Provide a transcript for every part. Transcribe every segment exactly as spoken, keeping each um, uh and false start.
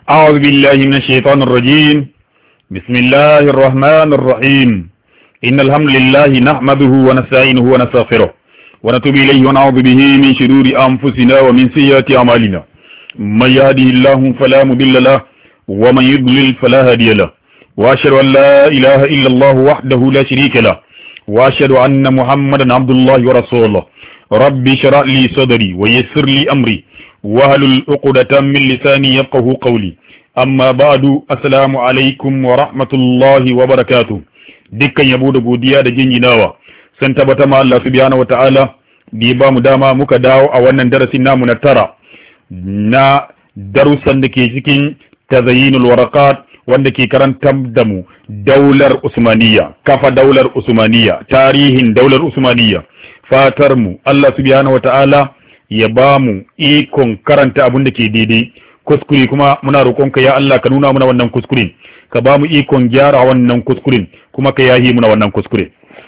أعوذ بالله من الشيطان الرجيم. بسم الله الرحمن الرحيم. إن الحمد لله نحمده ونستعينه ونستغفره ونتوب إليه ونعوذ به من شرور أنفسنا ومن سيئات أعمالنا. من يهده الله فلا مضل له ومن يضلل فلا هادي له. وأشهد أن لا إله إلا الله وحده لا شريك له. وأشهد أن محمدا عبد الله ورسوله. ربي اشرح لي صدري ويسر لي أمري wahalul uqdatan min lisani yafqahu qawli. Amma ba'du, assalamu alaikum wa rahmatullahi wa barakatuh. Dukkan yabo da godiya da jinjinawa san tabbata ma Allah subhanahu wa ta'ala da ya bamu dama muka dawo a wannan darasin namu na tara na darussan da ke cikin tazayyinul waraqat wanda ke karantar da mu daular Usmaniyya, kafa daular Usmaniyya, tarihin daular Usmaniyya. Fatar mu Allah subhanahu wa ta'ala ya ba mu ikon karanta abin da ke daidai, kuskure kuma muna roƙonka ya Allah ka nuna muna wannan kuskuren, ka ba mu ikon gyara wannan kuskuren, kuma ka yahi muna wannan kuskure.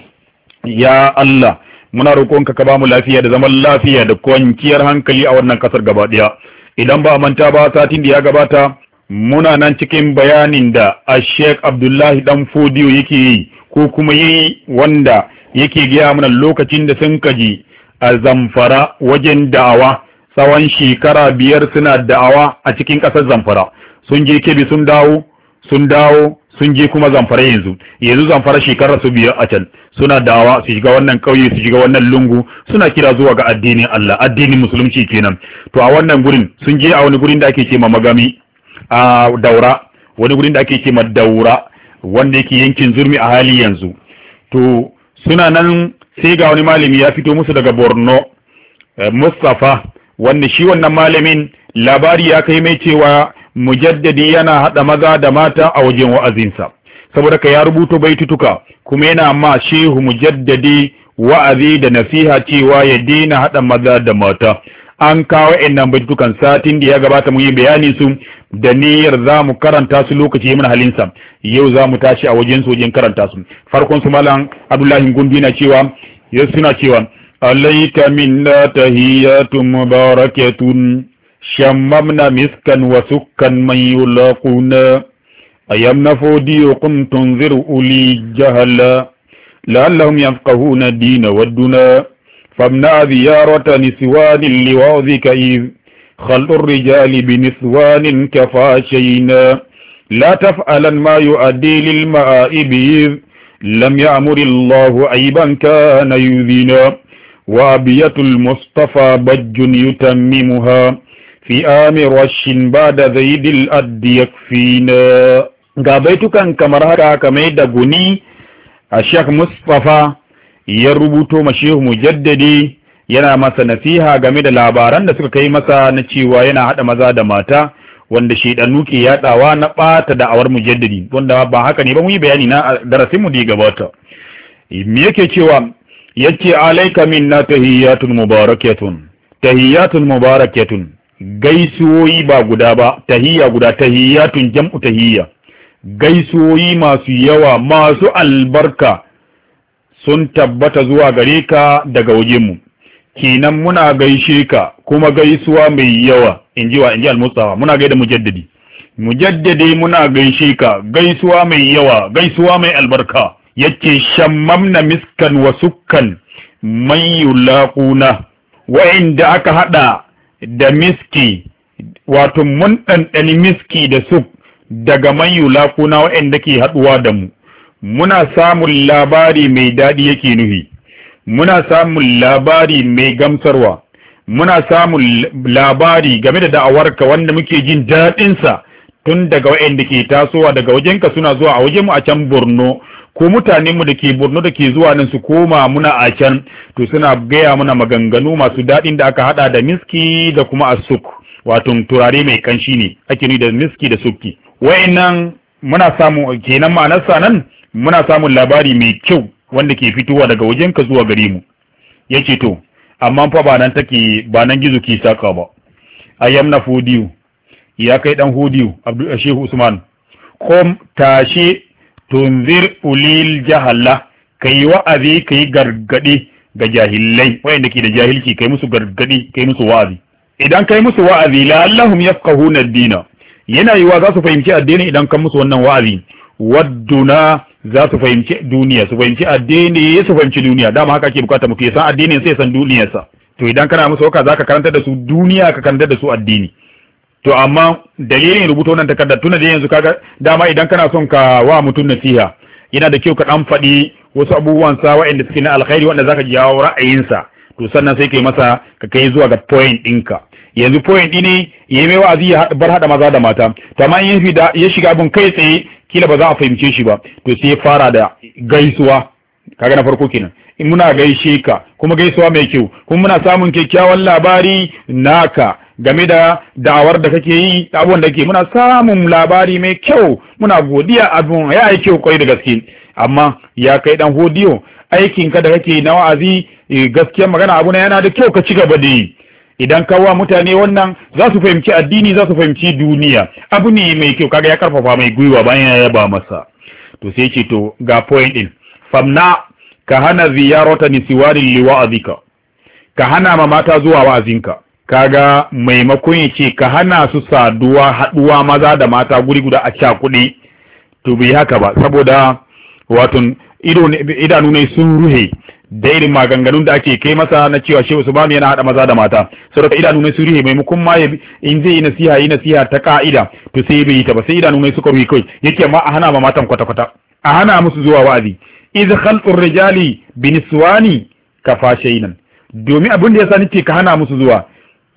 Ya Allah muna roƙonka ka ba mu lafiya da zaman lafiya da kwanciyar hankali a wannan kasar gaba ɗaya. Idan ba a manta ba, satin da ya gabata muna nan cikin bayanin da Sheikh Abdullahi Dan Fodiyo yake yi ko kuma yi wanda yake gaya mana lokacin da sun kaji a Zamfara wajen da'awa tsawon shekara biyar suna da'awa a cikin ƙasar Zamfara. Sun je Kebbi sun dawo, sun dawo, sun je kuma Zamfara yanzu. Yanzu Zamfara shekarar su biyar a can. Suna da'awa su shiga wannan ƙauye, su shiga wannan lungu, suna kira zuwa ga addinin Allah, addinin musulunci kenan. To a wannan gurin sun je a wani gurin da ake ce ma Magami a Daura, wani gurin da ake ce ma Daura wanda yake yankin Zurmi a hali yanzu. To suna nan sai ga wani malami ya fito musu daga Borno, Mustafa, wanda shi wannan malamin labari ya kai mai cewa mujaddadi yana hada maza da mata a wajen wa'azinsa, saboda ka ya rubuto baitutuka kuma yana ma shehu mujaddadi wa'azi da nasiha cewa ya daina hada maza da mata. An kawo innan baitutukan satin da ya gabata mu yi bayani su da niyyar za mu karanta su lokaci mun halinsa. Yau za mu tashi a wajen su wajen karanta su. Farkon su malam Abdullahi Gundu na cewa ya suna cewa alayka minna tahiyatun mubarakatun shammamna miskan wa sukkan man yulaquna ayamna fodiyo qum tunzir uli jahala la'allahum yafqahuna dina wadduna فامنع زيارة نسوان لوعظك إذ خلق الرجال بنسوان كفاشينا لا تفعلا ما يؤدي للمآئب إذ لم يأمر الله عيبا كان يذينا وأبية المصطفى بج يتممها في آم رش بعد زيد الأد يكفينا. قابيتك كمرها كميد غني الشيخ مصطفى ya rubuto ma shehu mujaddadi yana masa nasiha game da labaran da suka kai masa na cewa yana hada maza da mata wanda shedanu ke yadawa na bata da awar mujaddadi, wanda ba haka ne ba, mu yi bayani na darasin mu da ya gabata. Me yake cewa? yace alayka minna tahiyatun mubarakatun, tahiyatun mubarakatun, gaisuwoyi ba guda ba, tahiyya guda, tahiyatun jam'u tahiyya, gaisuwoyi masu yawa masu albarka sun tabbata zuwa gare ka daga wajenmu, kenan muna gaishe ka kuma gaisuwa mai yawa, inji wa inji al-Mustafa, muna gaida mujaddadi mujaddadi muna gaishe ka gaisuwa mai yawa, gaisuwa mai albarka. Yace shammamna miskan wa sukkan man yulaquna, wa'inda aka hada da miski, wato mun ɗanɗani miski da suk daga man yulaquna, wa'inda ke haduwa da mu. Muna samun labari mai daɗi yake nuhi, muna samun labari mai gamsarwa, muna samun labari game da da'awarka wanda muke jin daɗinsa tun daga waɗanda ke tasowa daga wajenka suna zuwa a wajenmu a can Borno, ko mutanenmu da ke Borno da ke zuwa nan su koma muna a can, to suna gaya muna maganganu masu daɗin da aka haɗa da miski da kuma asuk, wato turare mai kanshi ne ake nuni da miski da sukki. Wa'innan muna samu, kenan ma'anarsa nan muna samun labari mai kyau wanda ke fitowa daga wajenka zuwa gare mu. Yace to amma fa ba nan take, ba nan gizo ke saka ba. Ayyam na Fodiyo, ya kai dan Fodiyo Abdul Shehu Usman, kom tashi tunzir ulil jahala, kai wa'azi kai gargadi ga jahilai wayanda ke da jahilci, kai musu gargadi, kai musu wa'azi. Idan kai musu wa'azi la allahum yafqahuna ad-dina, yana yiwa za su fahimci addini idan kan musu wannan wa'azi wadduna za su fahimci duniya su fahimci addini su fahimci duniya dama haka ake bukata mutum ya san addinin sai san duniyarsa to idan kana musu haka zaka karanta da su duniya ka karanta da su addini to amma dalilin rubuta wannan takardar tuna da yanzu kaga dama idan kana son ka wa mutum nasiha yana da kyau ka dan faɗi wasu abubuwan sa waɗanda suke na alkhairi wanda zaka jawo ra'ayinsa to sannan sai kai masa ka kai zuwa ga point ɗinka yanzu point ɗi ne ya mai wa'azi ya bar hada maza da mata to amma in ya shiga abun kai tsaye kila ba za a fahimce shi ba to sai ya fara da gaisuwa kaga na farko kenan in muna gaishe ka kuma gaisuwa mai kyau kuma muna samun kyakkyawan labari naka game da da'awar da kake yi da abubuwan da kake muna samun labari mai kyau muna godiya abun ya yi kyau kwai da gaske amma ya kai dan hodiyo aikin ka da kake na wa'azi gaskiyar magana abu na yana da kyau ka ci gaba da yi idan ka wa mutane wannan za su fahimci addini za su fahimci duniya abu ne mai kyau kaga ya karfafa mai gwiwa bayan ya yaba masa to sai ce to ga point din famna ka hana ziyarata nisiwarin liwa'azika ka hana ma mata zuwa wa'azinka kaga maimakon ya ce ka hana su saduwa haduwa maza da mata guri guda a cakuɗe to bai haka ba saboda wato idanu ne sun ruhe da irin maganganun da ake kai masa na cewa shehu subhanu yana hada maza da mata saboda idanu ne sun ruhe maimakon ma in zai yi nasiha yi nasiha ta ka'ida to sai bai yi ta ba sai idanu ne suka ruhe kai yake ma a hana ma matan kwata kwata a hana musu zuwa wa'azi iz khalqur rijali biniswani kafashainan domin abin da yasa nake ka hana musu zuwa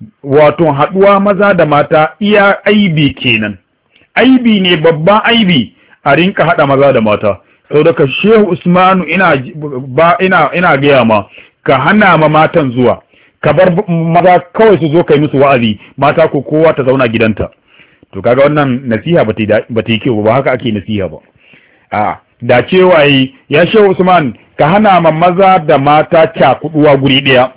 wato haduwa maza da mata iya aibi kenan aibi ne babban aibi a rinka hada maza da mata saboda ka shehu usmanu ina ba ina ina gaya ma ka hana ma matan zuwa ka bar maza kawai su zo kai musu wa'azi mata ko kowa ta zauna gidanta to kaga wannan nasiha ba ta yi kyau ba haka ake nasiha ba a da cewa ya shehu usman ka hana ma maza da mata cakuduwa guri daya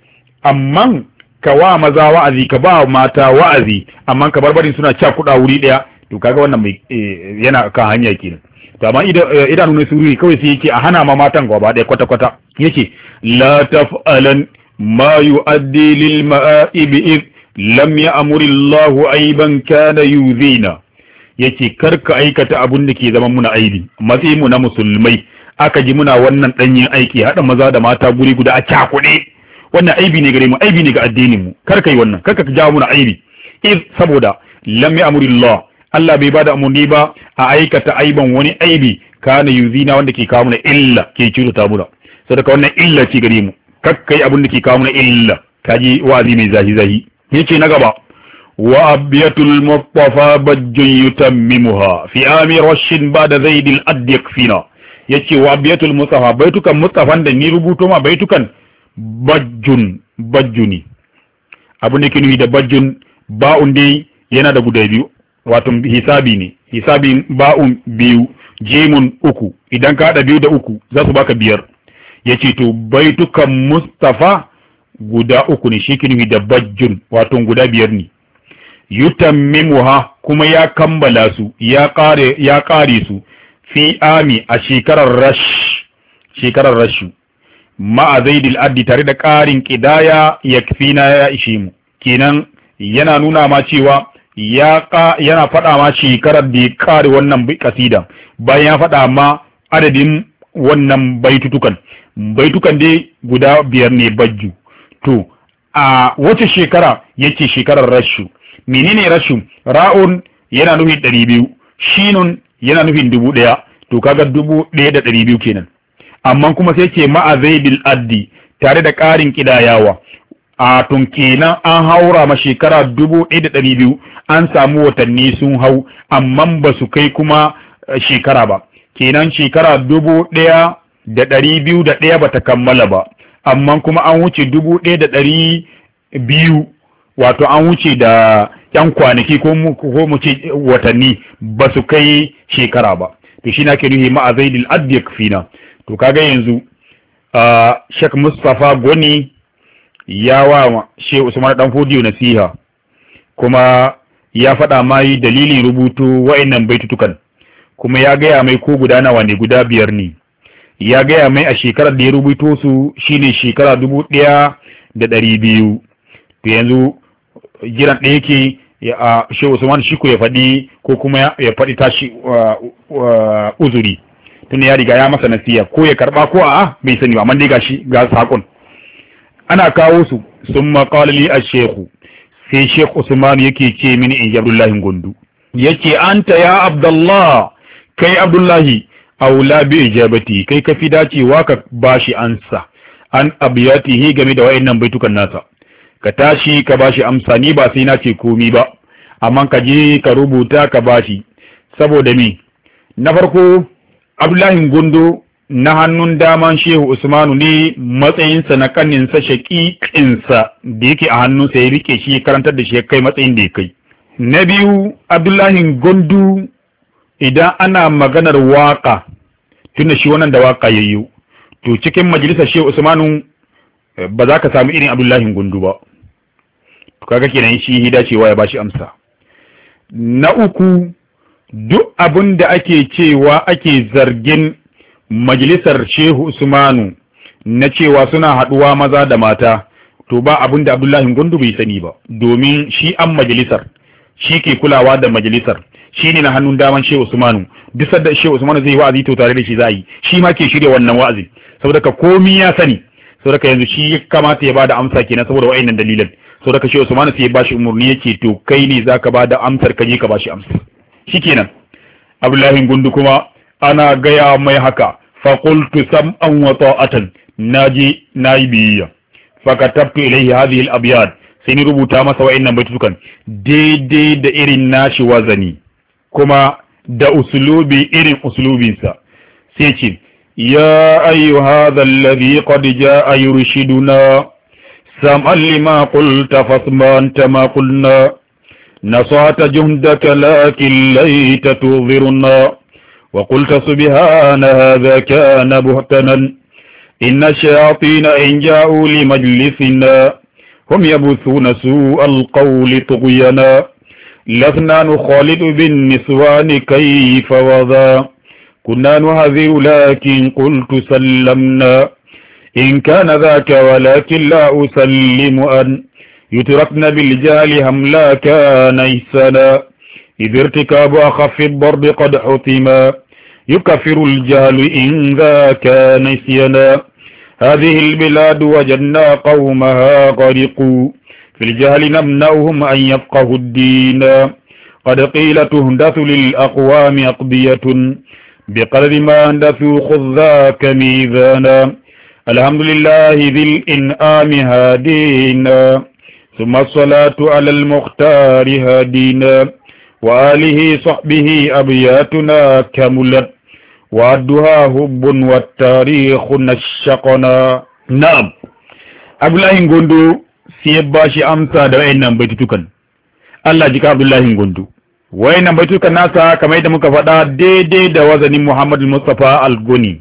amma ka wa maza wa'azi ka ba mata wa'azi amma ka barbarin suna cakuda wuri daya to kaga wannan mai yana kan hanya kenan to amma idanu ne suru kawai sai yake a hana ma matan gaba daya kwata kwata yake la taf'alan ma yu'addi lil ma'ib id lam ya'mur Allah aiban kana yuzina yake karka aikata abun da ke zaman muna aibi matsayin mu na musulmai aka ji muna wannan danyen aiki hada maza da mata guri guda a cakude wannan aibi ne gare mu aibi ne ga addinin mu kar kai wannan kar ka jawo muna aibi iz saboda lam ya'murillah Allah bai bada umurni ba a aikata aiban wani aibi kana yuzina wanda ke kawo muna illa ke cuta muna saboda wannan illa ce gare mu kar kai abin da ke kawo muna illa kaji wa'azi mai zahi zahi yace na gaba wa abiyatul mustafa bajjun yutammimuha fi ami rashin bada zaidil add yakfina yace wa abiyatul mustafa baitukan mustafan da ni rubuto ma baitukan bajjun bajjuni abu ne kinu da bajjun ba'un dai yana da guda biyu wato hisabi ne hisabin ba'un biyu jimun uku idan ka hada biyu da uku za su baka biyar yace to baitukan mustafa guda uku ne shi kinu da bajjun wato guda biyar ne yutammimuha kuma ya kammala su ya kare ya kare su fi ami a shekarar rash shekarar rashu ma'a zaidil addi tare da ƙarin ƙidaya ya na ya ishe mu kenan yana nuna ma cewa ya yana faɗa ma shekarar da ya ƙare wannan kasida bayan ya faɗa ma adadin wannan baitutukan baitukan dai guda biyar ne bajju to a wace shekara yace shekarar rashu menene rashu ra'un yana nufin ɗari biyu shinun yana nufin dubu ɗaya to kaga dubu ɗaya da ɗari biyu kenan amma kuma sai ce ma'a zaidil addi tare da ƙarin ƙidayawa a tun kenan an haura ma shekara dubu ɗaya da ɗari biyu an samu watanni sun hau amma ba su kai kuma shekara ba kenan shekara dubu ɗaya da ɗari biyu da ɗaya ba ta kammala ba amma kuma an wuce dubu ɗaya da ɗari biyu wato an wuce da ƴan kwanaki ko mu ce watanni ba su kai shekara ba to shi na ke nuhi ma'a zaidil addi yakfina to kaga yanzu uh, Sheikh Mustapha Goni ya wa Sheikh Usman dan Fodiyo nasiha kuma ya faɗa mai dalilin rubutu wa'annan baitutukan kuma ya gaya mai ko guda nawa ne guda biyar ne ya gaya mai a shekarar da ya rubuto su shine shekara dubu ɗaya da ɗari biyu to yanzu jiran ɗaya yake ya Shehu Usman shi ko ya faɗi ko kuma ya faɗi tashi uzuri tunda ya riga ya masa nasiya ko ya karba ko a'a bai sani ba amma dai gashi ga sakon ana kawo su summa qala li ash-shaykh sai Sheikh Usman yake ce mini in Abdullahi Gondu yace anta ya Abdullah kai Abdullahi aula bi ijabati kai ka fi dacewa ka bashi ansa an abiyatihi game da wayannan baitukan nasa ka tashi ka bashi amsa ni ba sai na ce komi ba amma ka je ka rubuta ka bashi saboda me na farko Abdullahi Gondo na hannun daman Shehu Usmanu ne matsayinsa na kaninsa shaƙiƙinsa da yake a hannunsa ya rike shi karantar da shi ya kai matsayin da ya kai na biyu Abdullahi Gondo idan ana maganar waka tunda shi wannan da waka yayyo to cikin majalisar Shehu Usmanu ba za ka samu irin Abdullahi Gondo ba to kaga kenan shi hida cewa ya bashi amsa na uku duk abin da ake cewa ake zargin majalisar Shehu Usmanu na cewa suna haduwa maza da mata to ba abin da Abdullahi Gondo bai sani ba domin shi an majalisar shi ke kulawa da majalisar shi ne na hannun daman Shehu Usmanu duk sanda Shehu Usmanu zai wa'azi to tare da shi za yi shi ma ke shirya wannan wa'azi saboda ka komi ya sani saboda ka yanzu shi kamata ya bada amsa kenan saboda wa'annan dalilan saboda ka Shehu Usmanu sai ya bashi umurni yake to kai ne zaka bada amsar ka je ka bashi amsa shikenan Abdullahi Gondo kuma ana gaya mai haka fa qultu sam'an wa ta'atan naji nayi biyya fa katabtu ilayhi hadhihi al-abyad sai ni rubuta masa wa'annan baitukan daidai da irin nashi wazani kuma da uslubi irin uslubinsa sai ce ya ayyu hadha alladhi qad jaa yurshiduna sam'an lima qulta fasma anta ma qulna نصعت جهدك لكن ليت تظهرنا وقلت سبحان هذا كان بهتنا إن الشياطين إن جاءوا لمجلسنا هم يبثون سوء القول طغينا لسنا نخالد بالنسوان كيف وذا كنا نهذر لكن قلت سلمنا إن كان ذاك ولكن لا أسلم أن يتركن بالجهل هم لا كان إحسانا إذ ارتكاب أخف الضرب قد حتما يكفر الجهل إن ذا كان نسيانا هذه البلاد وجدنا قومها غرقوا في الجهل نمنعهم أن يفقهوا الدين قد قيل تهدث للأقوام أقضية بقدر ما أندثوا خذ ذاك ميزانا الحمد لله ذي الإنعام هادينا ثم الصلاة على المختار هادينا وآله صحبه أبياتنا كملت وعدها هب والتاريخ نشقنا نعم Abdullahi Gondo sai ya bashi amsa da wayannan baitutukan Allah jika Abdullahi Gondo wayannan baitutukan nasa kamar yadda muka faɗa daidai da wazanin Muhammad Mustafa Al-Goni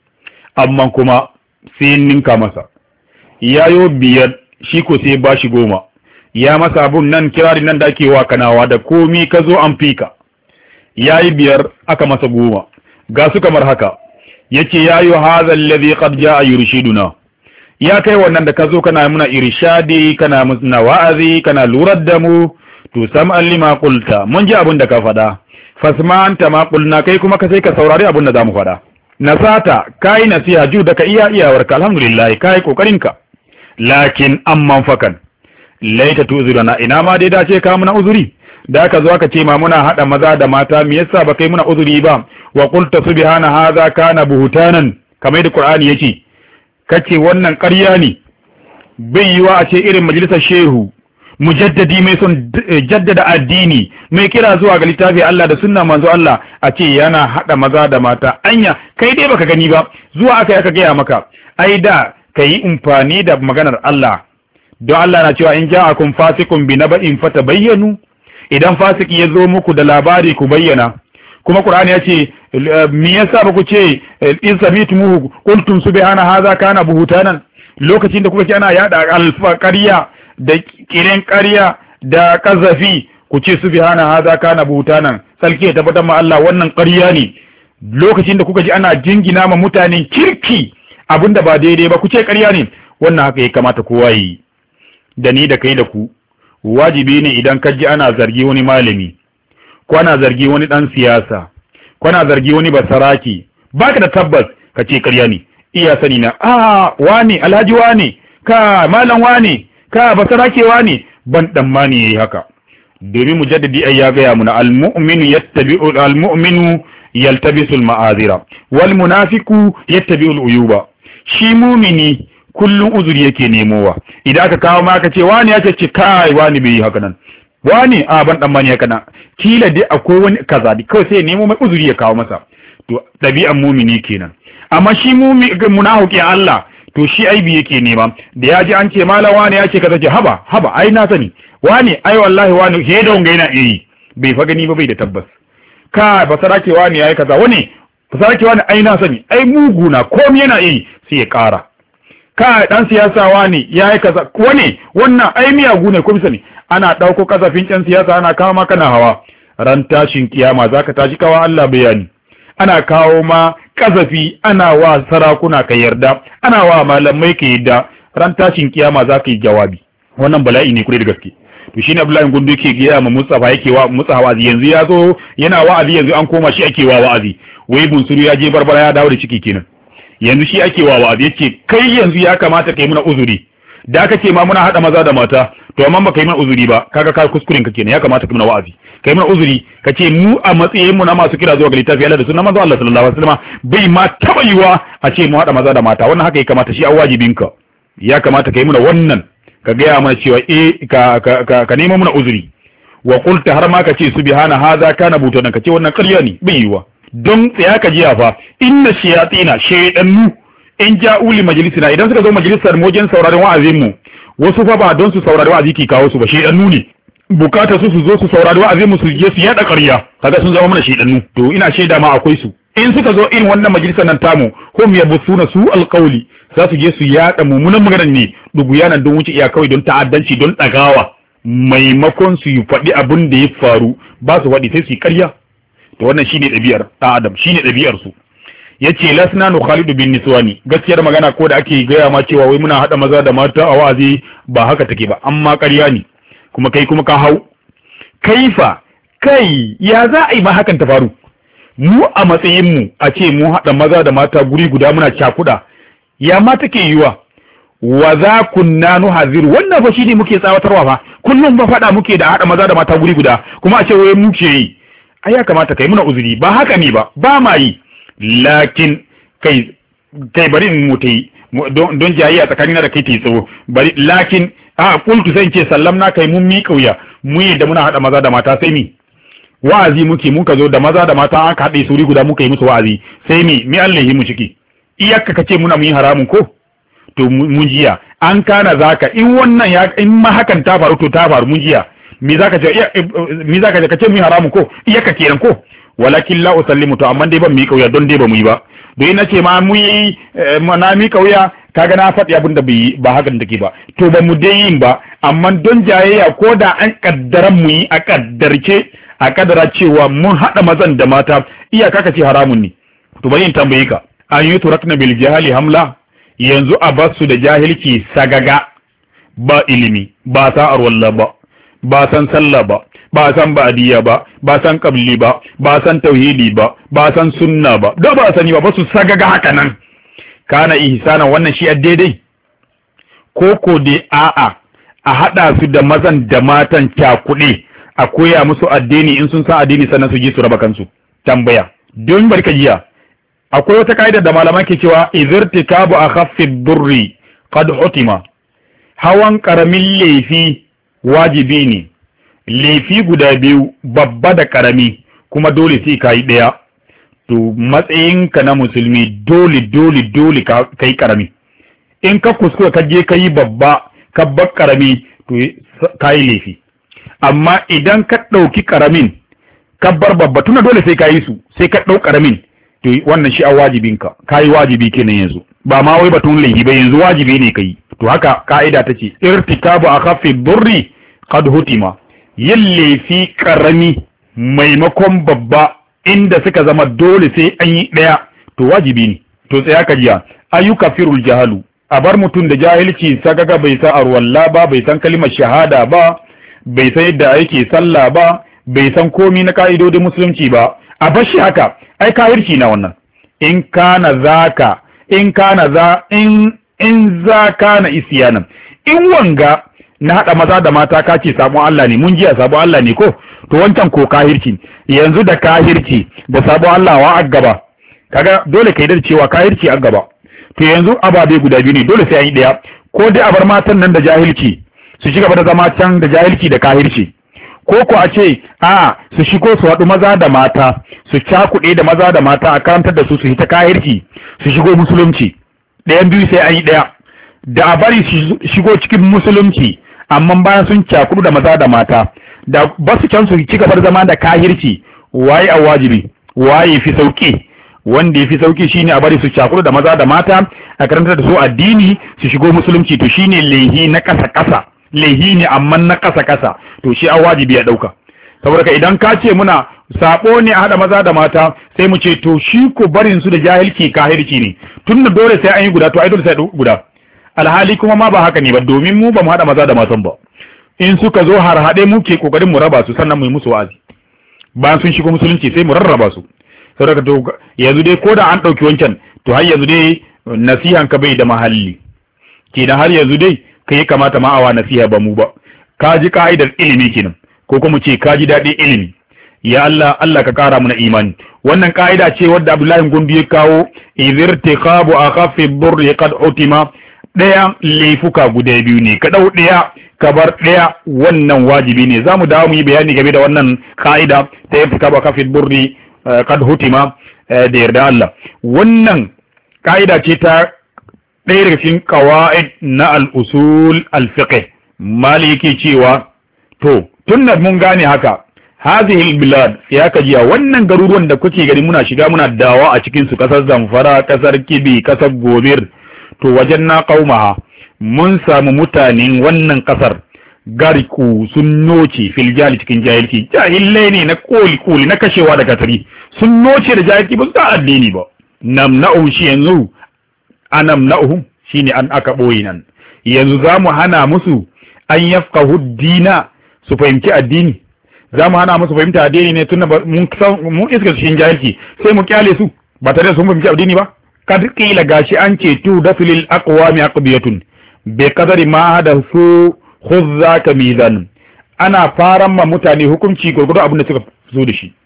amma kuma sai ninka masa yayo biyar shi ko sai ba shi goma ya masa abun nan kirarin nan da ake wa kanawa da komi ka zo an fika ya yi biyar aka masa goma ga su kamar haka yace ya yi hadha alladhi qad jaa yurshiduna ya kai wannan da ka zo kana muna irshadi kana muna wa'azi kana lurar da mu to sam'an lima qulta mun ji abun da ka faɗa fasma anta ma qulna kai kuma ka sai ka saurari abun da zamu faɗa nasata kai nasiha ju da ka iya iyawarka alhamdulillah kai kokarinka lakin amman fakan laita tuzurana ina ma dai dace ka muna uzuri da aka zo aka ce ma muna hada maza da mata me yasa ba kai muna uzuri ba wa qulta subhana hadha kana buhtanan kamar da Qur'ani yake kace wannan ƙarya ne bai yiwa a ce irin majalisar shehu mujaddadi mai son jaddada addini mai kira zuwa ga littafi Allah da sunna manzo Allah a ce yana hada maza da mata anya kai dai baka gani ba zuwa aka aka gaya maka ai da kai amfani da maganar Allah don Allah na cewa in ja'akum fasiqun bi naba'in fatabayyanu idan fasiki ya zo muku da labari ku bayyana kuma Qur'ani ya ce me yasa ba ku ce in samitumuhu qultum subhana hadha kana buhtanan lokacin da kuka ce ana yada alfa ƙarya da kiren ƙarya da kazafi ku ce subhana hadha kana buhtanan salke ya tabbatar ma Allah wannan ƙarya ne lokacin da kuka ji ana jingina ma mutanen kirki abinda ba daidai ba ku ce ƙarya ne wannan haka ya kamata kowa yi da ni da kai da ku wajibi ne idan ka ji ana zargi wani malami ko ana zargi wani dan siyasa ko ana zargi wani basaraki baka da tabbas ka ce ƙarya ne iya sani na a wani alhaji wani ka malam wani ka basarake wani ban dan mani yayi haka domin mujaddidi ai ya gaya muna almu'minu yattabi'u almu'minu yaltabisu alma'azira wal munafiqu yattabi'u aluyuba shi mu'mini kullun uzuri yake nemowa idan aka kawo ma aka ce wani ya ce kai wani bai yi haka nan wani a ban dan mani haka nan kila dai akwai wani kaza kawai sai nemo mai uzuri ya kawo masa to dabi'an mu'mini kenan amma shi mu'min munafiki Allah to shi aibi yake nema da ya ji an ce malam wani ya ce kaza ce haba haba ai na sani wani ai wallahi wani he da wanga yana yi bai fa gani ba bai da tabbas ka ba sarake wani yayi kaza wani ba sarake wani ai na sani ai muguna komai yana yi sai ya kara ka dan siyasa wani yayi kaza wani wannan ai miyagu ne ko sani ana dauko kasafin ɗan siyasa ana kawo maka na hawa ran tashin kiyama zaka tashi kawa Allah bayani ana kawo ma kazafi ana wa sarakuna ka yarda ana wa malamai ka yarda ran tashin kiyama zaka yi jawabi wannan bala'i ne kure da gaske to shine Abdullahi Gundu yake ga ma Mustafa yake wa Mustafa wa'azi yanzu ya zo yana wa'azi yanzu an koma shi ake wa wa'azi wai bunsuru ya je barbara ya dawo da ciki kenan yanzu shi ake wa wa'azi yace kai yanzu ya kamata kai muna uzuri da aka ce ma muna hada maza da mata to amma baka yi mana uzuri ba kaga ka kuskuren ka kenan ya kamata kai muna wa'azi kai mana uzuri kace mu a matsayin mu na masu kira zuwa ga littafi Allah da sunnan manzo Allah sallallahu alaihi wasallam bai ma taba yiwa a ce mu hada maza da mata wannan haka ya kamata shi a wajibinka ya kamata kai muna wannan ka gaya mana cewa eh ka ka ka, ka nemo mana uzuri wa qulta har ma ka ce subhana hadha kana butanan ka ce wannan ƙarya ne bai yiwa don tsaya ka jiya fa inna shayatina shaytanu in ja'u li majlisina idan suka zo majalisar mu wajen sauraron wa'azin mu wasu fa ba don su saurari wa'azi ki kawo su ba shaytanu ne bukata su su zo su saurari wa'azin mu su je su yada ƙarya kaga sun zama mana shaytanu to ina shaida ma akwai su in suka zo irin wannan majalisar nan tamu hum yabsuna su alqawli za su je su yada mummunan maganar ne duguyanan don wuce iya kawai don ta'addanci don dagawa maimakon su yi faɗi abin da ya faru ba su faɗi sai su yi ƙarya to wannan shine ɗabi'ar ɗan adam shine ɗabi'ar su yace lasna nu khalidu bin niswani gaskiyar magana ko da ake gaya ma cewa wai muna hada maza da mata a wa'azi ba haka take ba amma ƙarya ne kuma kai kuma ka hau kaifa kai ya za a yi ma hakan ta faru mu a matsayin mu a ce mu hada maza da mata guri guda muna cakuda ya ma take yiwa wa za kunna nuhazir wannan fa shine muke tsawatarwa fa kullum ba fada muke da hada maza da mata guri guda kuma a ce wai muke yi ai ya kamata kai muna uzuri ba haka ne ba ba ma yi lakin kai kai bari mu tai don jayayya tsakanina da kai ta yi tsawo bari lakin a kultu sai ce sallamna kai mun mi kauya mu yi da muna hada maza da mata sai mi wa'azi muke muka zo da maza da mata aka haɗe suri guda muka yi musu wa'azi sai mi mi Allah yi mu ciki iyakka kace muna mu yi haramun ko to mun jiya an kana zaka in wannan ya in ma hakan ta faru to ta faru mun jiya me zaka ce me zaka ce kace mu yi haramun ko iyakka kenan ko walakin la usallimu to amma dai ban mi kauya don dai ba mu yi ba dai nace ma mu yi na mi kauya kaga na faɗi abin da bai ba hakan take ba to ba mu dai yin ba amma don jayayya ko da an kaddaran mu yi a kaddarce a kaddara cewa mun hada mazan da mata iyaka kace haramun ne to bari in tambaye ka an yi turakna bil jahali hamla yanzu a basu da jahilci sagaga ba ilimi ba sa'ar walla ba ba san sallah ba ba san ba'diya ba ba san qabli ba ba san tauhidi ba ba san sunna ba da ba sani ba basu sagaga haka nan kana ihsana wannan shi daidai ko ko dai a'a a hada su da mazan da matan cakuɗe a koya musu addini in sun san addini sannan su ji su raba kansu tambaya don barka jiya akwai wata kaida da malaman ke cewa izirtikabu akhaffi durri qad hutima hawan karamin laifi wajibi ne laifi guda biyu babba da karami kuma dole sai kai daya to matsayinka na musulmi dole dole dole ka kai karami in ka kuskura ka je kai babba ka bar karami to kai laifi amma idan ka dauki karamin ka bar babba tuna dole sai kai su sai ka dau karamin to wannan shi a wajibinka kai wajibi kenan yanzu ba ma wai batun laifi ba yanzu wajibi ne kai to haka kaida tace irtikabu akhaffi durri qad hutima yin laifi karami maimakon babba inda suka zama dole sai an yi daya to wajibi ne to tsaya ka jiya ayyuka firul jahalu a bar mutum da jahilci sagaga bai san arwalla ba bai san kalimar shahada ba bai san yadda yake sallah ba, bai san komi na ka'idodin musulunci ba, a bashi haka ai kahirci na wannan. in kana zaka in kana za in in za kana isyanan, in wanga na hada maza da mata kace sabon Allah ne, mun jiya sabon Allah ne ko, to wancan ko kahirci. Yanzu da kahirci da sabon Allah wa aggaba, kaga dole kai da cewa kahirci aggaba. To yanzu ababe guda biyu ne dole sai an yi daya, ko dai a bar matan nan da jahilci su shiga da zama can da jahilci da kahirci, ko ko a ce a su shigo su haɗu maza da mata su cakuɗe da maza da mata a karantar da su su hita kahirci su shigo musulunci. Ɗayan biyu sai an yi ɗaya, da a bari su shigo cikin musulunci amma bayan sun cakuɗu da maza da mata, da ba su can su ci gaba da zama da kahirci, waye a wajibi waye fi sauki. Wanda ya fi sauki shine a bari su cakuɗu da maza da mata a karantar da su addini su shigo musulunci, to shine lehi na kasa kasa, lehi ne amma na kasa kasa, to shi a wajibi ya dauka. Saboda ka idan ka ce muna sabo ne a hada maza da mata, sai mu ce to shi ko barin su da jahilci kahirci ne, tunda dole sai an yi guda to ai dole sai guda. Alhali kuma ma ba haka ne ba, domin mu ba mu hada maza da matan ba. In suka zo har hade muke kokarin mu raba su sannan mu yi musu wa'azi. Bayan sun shigo musulunci sai mu rarraba su. Saboda to yanzu dai ko da an dauki wancan, to har yanzu dai nasihan ka bai da mahalli. Kenan har yanzu dai kai kamata ma awa nasiha ba mu ba. Ka ji ka'idar ilimi kenan, ko kuma ce ka ji daɗin ilimi. Ya Allah, Allah ka kara mana imani. Wannan ka'ida ce wadda Abdullahi Gundu ya kawo, izirtiqabu akhaffi burri qad utima, daya laifuka guda biyu ne, ka dau daya ka bar daya, wannan wajibi ne. Zamu dawo mu yi bayani game da wannan ka'ida ta irtiqabu akhaffi burri qad hutima da yarda Allah. Wannan ka'ida ce ta ɗaya daga cikin qawaid na al-usul al-fiqh. Mali yake cewa to tunda mun gane haka, hadhihi al-bilad ya kajiya wannan garuruwan da kuke gani muna shiga muna dawa a cikin su, kasar Zamfara, kasar Kibi, kasar Gobir, to wajen na qaumaha mun samu mutanen wannan kasar gariku sun noce fil jali cikin jahilci, jahilai ne na koli koli na kashewa da katari, sun noce da jahilci ba su ta addini ba. Namna'u shi yanzu anamna'uhum shine an aka boye nan, yanzu zamu hana musu an yafqahu dina su fahimci addini, za mu hana musu fahimta addini ne tunda mun mun iska cikin jahilci sai mu kyale su ba tare da sun fahimci addini ba. Kad qila gashi an ce tu dafilil aqwami aqbiyatun bi qadari ma hadathu khudh mizan, ana faran ma mutane hukunci gurgudu abin da suka zo da shi,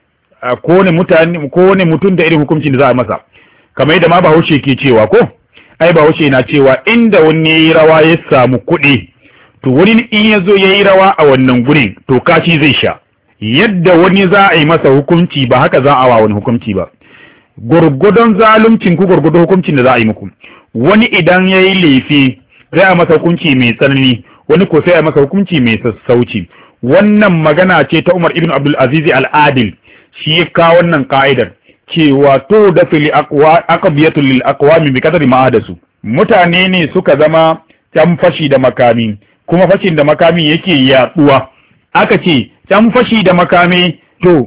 ko ne mutane ko ne mutun da irin hukuncin da za a masa. Kamar yadda ma Bahaushe ke cewa ko ai Bahaushe na cewa inda wani yayi rawa ya samu kuɗi, to wani in ya zo ya yi rawa a wannan gurin to kashi zai sha. Yadda wani za a yi masa hukunci ba haka za a wa wani hukunci ba, gurgudun zaluncin ku gurgudun hukuncin da za a yi muku. Wani idan ya yi laifi zai a masa hukunci mai tsanani, wani ko sai a masa hukunci mai sassauci. Wannan magana ce ta Umar ibn Abdul Aziz al-Adil, shi ya kawo wannan ka'idar cewa to da fili aqwa aqbiyatul lil aqwami bi qadri ma hadasu. Mutane ne suka zama can fashi da makami, kuma fashin da makami yake yaduwa. Aka ce can fashi da makami, to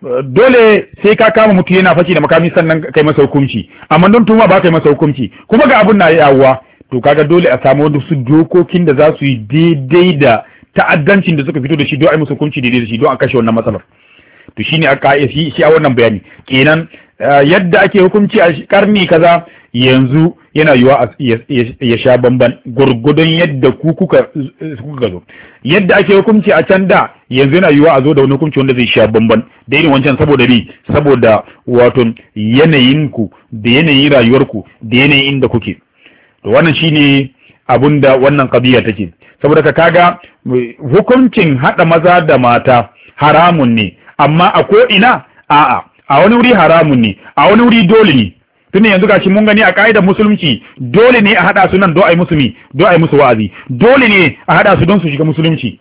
dole sai ka kama mutu yana fashi da makami sannan kai masa hukunci, amma don tuma ba kai masa hukunci kuma ga abun na yawuwa, to kaga dole a samu wasu dokokin da za su yi daidai da ta'addancin da suka fito da shi don a yi musu hukunci daidai da shi don a kashe wannan matsalar. To shine aka yi shi a wannan bayani kenan, yadda ake hukunci a karni kaza yanzu yana yiwa ya sha bamban gurgudun yadda ku kuka kuka zo. Yadda ake hukunci a can da yanzu yana yiwa a zo da wani hukunci wanda zai sha bamban da irin wancan, saboda ni saboda wato yanayin ku da yanayin rayuwar ku da yanayin inda kuke. To wannan shine abunda wannan qadiya take. Saboda ka kaga hukuncin hada maza da mata haramun ne, amma a ko ina a'a, a wani wuri haramun ne, a wani wuri dole ne. Tunda yanzu gashi mun gani a ka'idar musulunci dole ne a hada su nan don ai musu mi don ai musu wa'azi, dole ne a hada su don su shiga musulunci.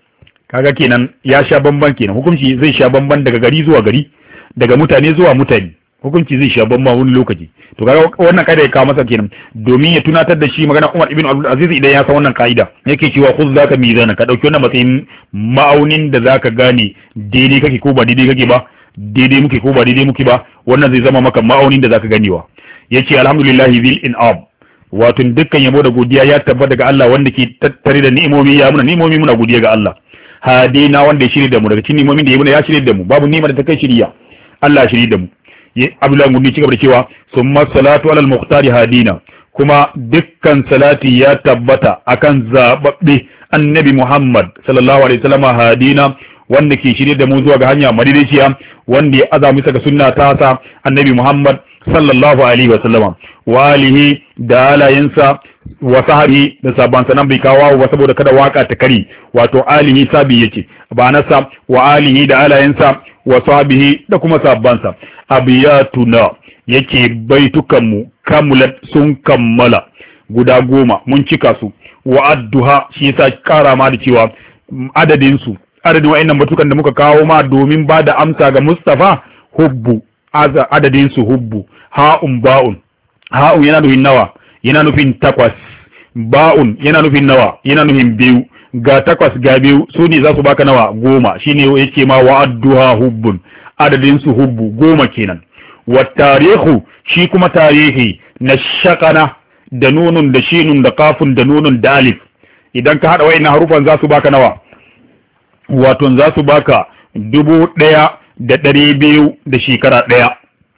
Kaga kenan ya sha bamban kenan, hukunci zai sha bamban daga gari zuwa gari, daga mutane zuwa mutane, hukunci zai sha bamban wani lokaci. To kaga wannan kaida ya kawo masa kenan domin ya tunatar da shi magana Umar ibn Abdul Aziz idan ya san wannan kaida, yake cewa khudh zaka mizana, ka dauki wannan matsayin ma'aunin da zaka gane daidai kake ko ba daidai kake ba, daidai muke ko ba daidai muke ba, wannan zai zama maka ma'aunin da zaka ganewa. Yace alhamdulillahi zil in'am, wato dukkan yabo da godiya ya tabbata ga Allah wanda ke tattare da ni'imomi, ya muna ni'imomi muna godiya ga Allah. hadina wanda ya shirye da mu daga cikin nimomin da ya muna ya shirye da mu babu nima da ta kai shiriya Allah ya shirye da mu Abdullahi Gundi ci gaba da cewa summa salatu alal muqtari hadina kuma dukkan salati ya tabbata akan zababbe annabi Muhammad sallallahu alaihi wasallam hadina wanda ke shirye da mu zuwa ga hanya madaidaiciya wanda ya azami saka sunna ta sa annabi Muhammad sallallahu alaihi wasallam wa alihi da alayensa wa sahabi da sabban sanan bai kawo ba saboda kada waka ta kari wato alihi sabi yake ba nasa wa alihi da alayensa wa sahabihi da kuma sabbansa abiyatuna yake baitukan mu kamulat sun kammala guda goma mun cika su wa adduha shi yasa kara ma da cewa adadin su adadin wa'annan batukan da muka kawo ma domin ba da amsa ga Mustafa hubbu adadin su hubbu ha'un ba'un ha'un yana nufin nawa yana nufin takwas ba'un yana nufin nawa yana nufin biyu ga takwas ga biyu su ne za su baka nawa goma shine yake ma wa adduha hubbun adadin su hubbu goma kenan wa tarihu shi kuma tarihi na shakana da nunun da shinun da kafun da nunun da alif idan ka hada wayannan harufan za su baka nawa wato za su baka dubu ɗaya da ɗari biyu da shekara ɗaya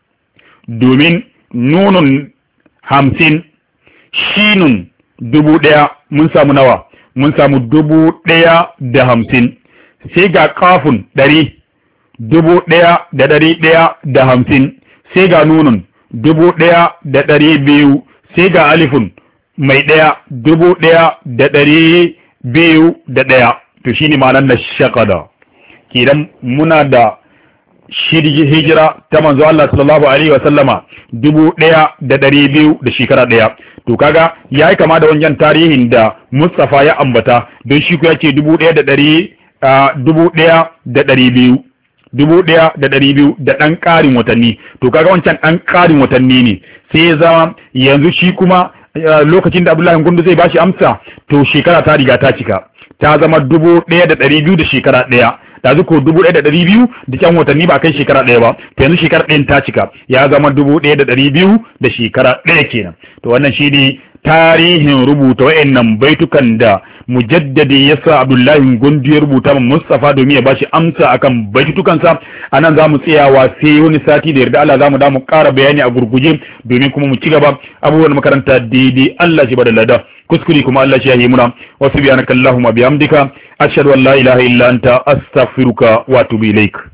domin nunun hamsin shinun dubu ɗaya mun samu nawa mun samu dubu ɗaya da hamsin sai ga kafun ɗari dubu ɗaya da ɗari ɗaya da hamsin sai ga nunun dubu ɗaya da ɗari biyu sai ga alifun mai ɗaya dubu ɗaya da ɗari biyu da ɗaya to shine ma'anar na shakada kidan muna da hijira ta manzo Allah sallallahu alaihi wa sallama dubu ɗaya da ɗari biyu da shekara ɗaya to kaga yayi kama da wancan tarihin da Mustafa ya ambata don shi ku yake dubu ɗaya da ɗari dubu ɗaya da ɗari biyu dubu ɗaya da ɗari biyu da ɗan ƙarin watanni to kaga wancan ɗan ƙarin watanni ne sai ya zama yanzu shi kuma lokacin da Abdullahi Gundu zai bashi amsa to shekara ta riga ta cika ta zama dubu ɗaya da ɗari biyu da shekara ɗaya da ko dubu ɗaya da ɗari biyu da kyan watanni ba kai shekara ɗaya ba to yanzu shekara ɗayan ta cika ya zama dubu ɗaya da ɗari biyu da shekara ɗaya kenan to wannan shi ne tarihin rubuta wa'annan baitukan da mujaddadi yasa Abdullahi Gundu ya rubuta min Mustafa domin ya bashi amsa akan baitukansa anan zamu tsayawa sai wani sati da yarda Allah zamu da mu ƙara bayani a gurguje domin kuma mu ci gaba abubuwan makaranta daidai Allah shi bada lada kuskuri kuma Allah shi ya yi muna wa subhanakallahumma bihamdika ashhadu an la ilaha illa anta astaghfiruka wa atubu ilaik